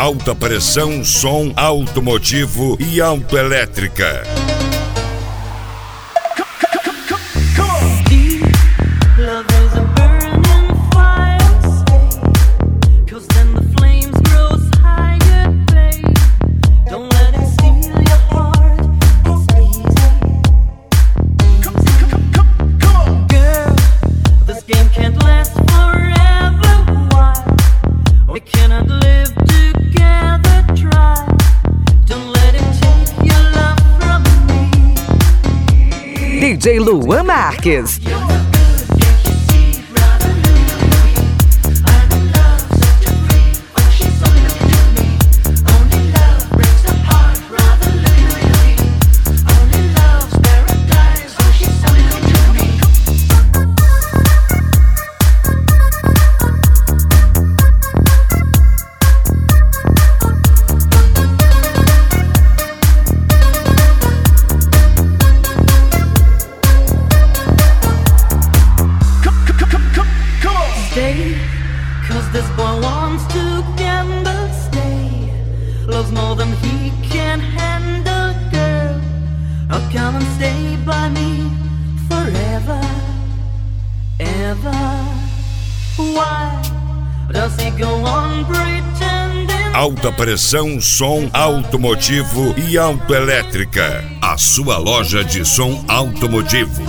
alta pressão, som automotivo e autoelétrica. DJ Luan Marques. Cause this boy wants to gamble, stay. Loves more than he can handle, girl. Oh, come and stay by me forever, ever. Why does he go on pretending? Alta pressão, som automotivo e autoelétrica. A sua loja de som automotivo.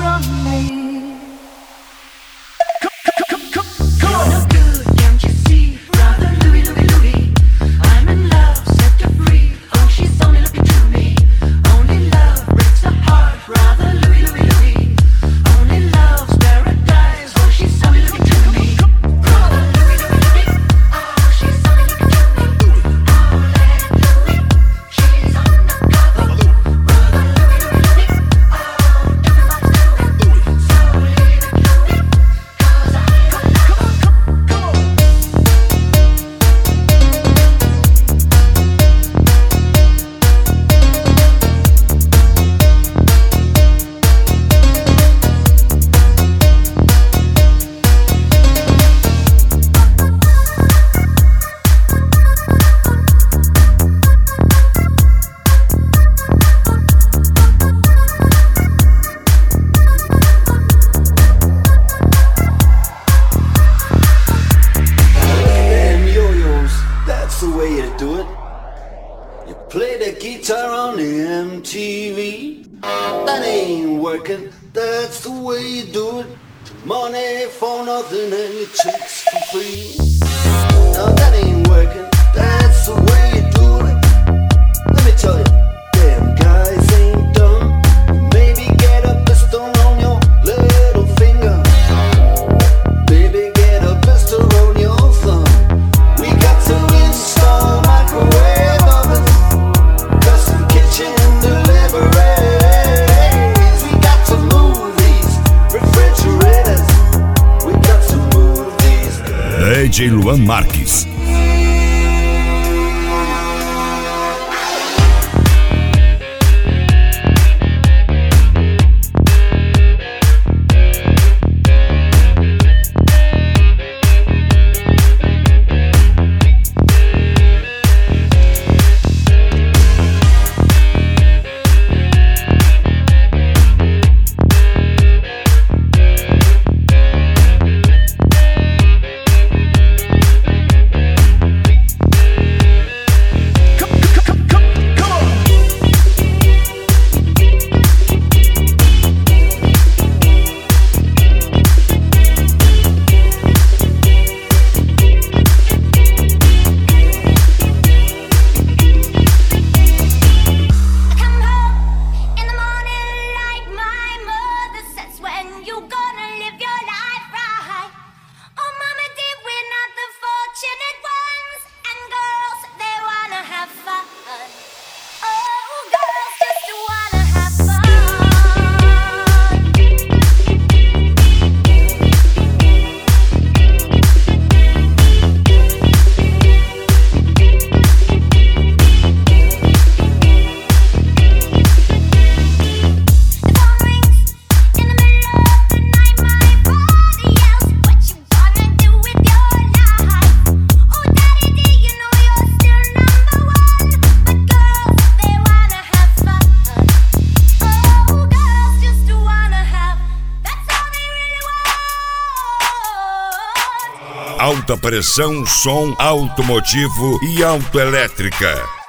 Play the guitar on the MTV. That ain't working, that's the way you do it. Money for nothing and your chicks for free. No, that ain't working, that's the way you do it. Let me tell you, damn guys ain't dumb. Maybe get a pistol on your little finger. Baby, get a pistol on your thumb. We got to install microwave ovens, custom kitchen deliveries. We got to move these refrigerators. We got to move these. DJ Luan Marques. alta pressão, som automotivo e autoelétrica.